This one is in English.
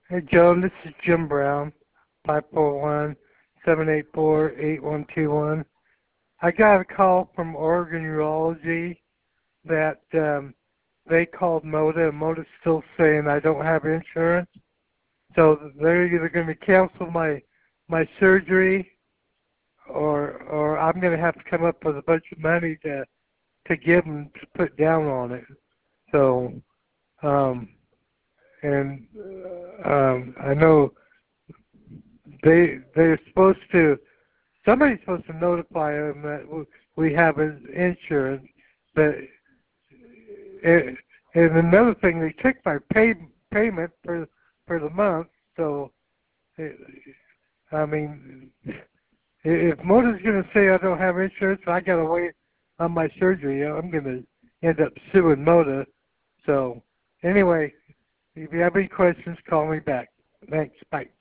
Hey, Joan, this is Jim Brown, 541-784-8121. I got a call from Oregon Urology that they called MOTA, and MOTA's still saying I don't have insurance. So they're either going to cancel my surgery, or I'm going to have to come up with a bunch of money to give them to put down on it. So, I know they're supposed to, somebody's supposed to notify them that we have insurance, but and another thing, they took my payment for the month. So, I mean, if Motor's going to say I don't have insurance, I got to wait on my surgery. I'm going to end up suing Motor. So, anyway, if you have any questions, call me back. Thanks. Bye.